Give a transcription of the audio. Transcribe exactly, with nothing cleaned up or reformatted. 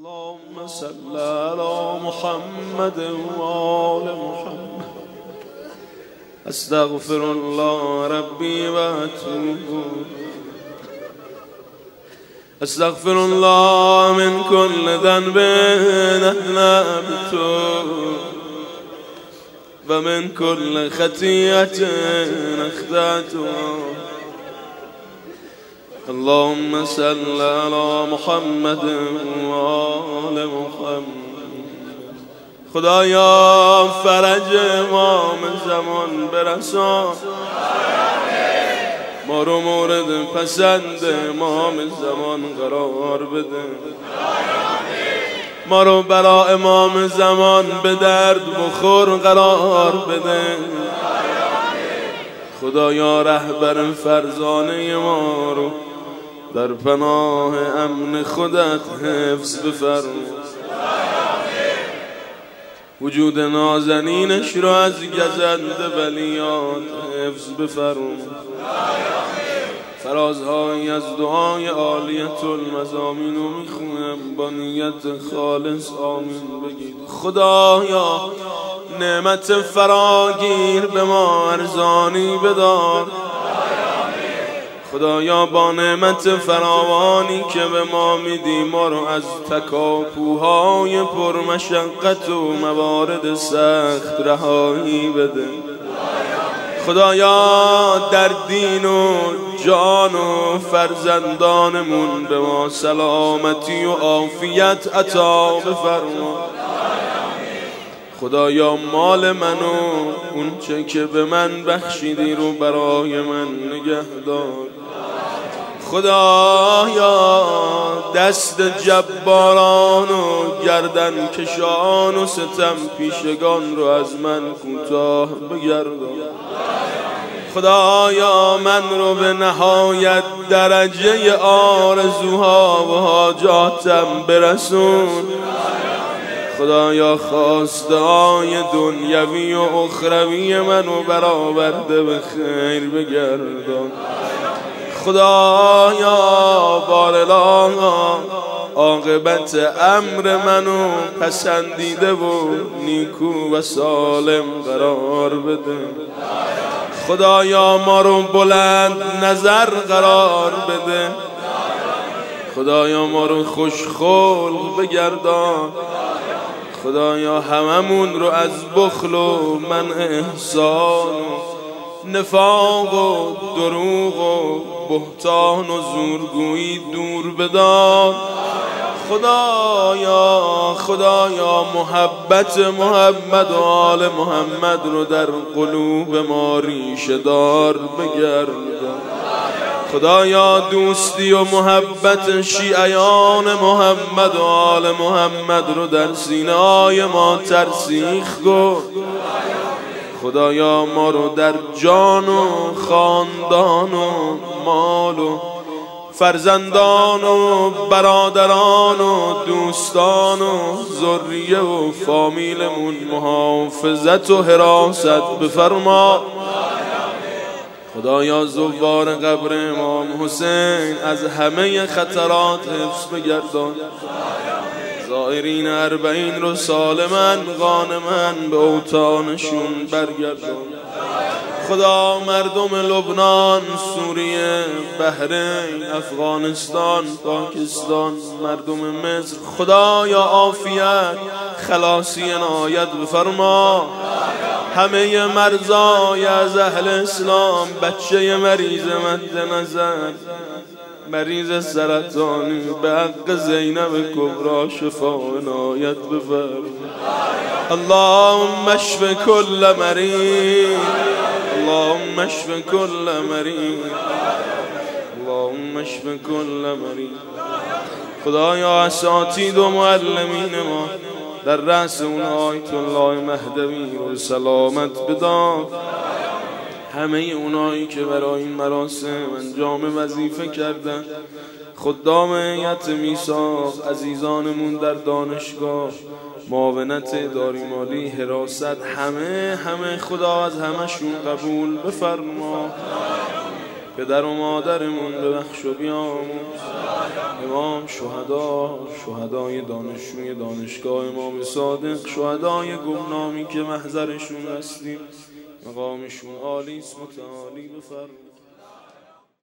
اللهم صل على محمد وآل محمد. استغفر الله ربي واتوب. استغفر الله من كل ذنب اذنبته ومن كل خطيئة اخطأته. اللهم صل على محمد وآل محمد. خدایا فرج امام زمان برسان، ما رو مورد پسند امام زمان قرار بده، ما رو برای امام زمان به درد بخور قرار بده. خدایا رهبر فرزانه ما رو در پناه امن خودت حفظ بفرما. وجود نازنینش رو از گزنده بلیات حفظ بفرما. فرازهایی از دعای عالیت المزامین رو میخونم با نیت خالص آمین بگید. خدایا نعمت فراگیر به ما ارزانی بدار. خدایا با نعمت فراوانی که به ما میدی ما رو از تکاپوهای پرمشقت و موارد سخت رهایی بده. خدایا در دین و جان و فرزندانمون به ما سلامتی و عافیت عطا بفرما. خدایا مال منو اون چه که به من بخشیدی رو برای من نگه دار. خدایا دست جباران و گردن کشان و ستم پیشگان رو از من کوتاه بگردان. خدایا من رو به نهایت درجه آرزوها و حاجاتم برسون. خدایا خواسته های دنیوی و اخروی منو برآورده به خیر بگردان. خدایا بارالله عاقبت امر منو پسندیده و نیکو و سالم قرار بده. خدایا ما رو بلند نظر قرار بده. خدایا ما رو خوش خلق بگردان. خدایا هممون رو از بخل و منع احسان و نفاق و دروغ و بهتان و زورگویی دور بدار. خدایا خدایا محبت محمد و آل محمد رو در قلوب ما ریشه دار بگردان. خدایا دوستی و محبت شیعیان محمد و آل محمد رو در سینه‌های ما ترسیخ کن. خدایا ما رو در جان و خاندان و مال و فرزندان و برادران و دوستان و ذریه و فامیلمون محافظت و حراست بفرما. خدایا زوار قبر امام حسین از همه خطرات حفظ بگردان. زائرین اربعین رو سالمن غانمن به اوطانشون برگردان. خدا مردم لبنان، سوریه، بحرین، افغانستان، پاکستان، مردم مصر خدایا عافیت خلاصی عنایت بفرما. همه مرزای از اهل اسلام بچه مریض مد نظر، مریض سرطانی به حق زینب کبرا شفا عنایت بفرما. اللهم اشف کل مریض، اللهم اشف کل مریض، اللهم اشف کل مریض. خدایا اساتید و معلمین ما در رأس اون آیت الله مهدوی رو سلامت بدار. همه اونایی که برای این مراسم انجام وظیفه کردن، خدام هیئت میثاق، عزیزانمون در دانشگاه، معاونت اداری مالی، حراست، همه همه خدا از همشون قبول بفرما. پدر و مادرمون ببخش و بیاموز. امام شهدا، شهدای دانشجوی دانشگاه امام صادق، شهدای گمنامی که محضرشون هستیم، مقامشون عالی است، متعالی بفرما.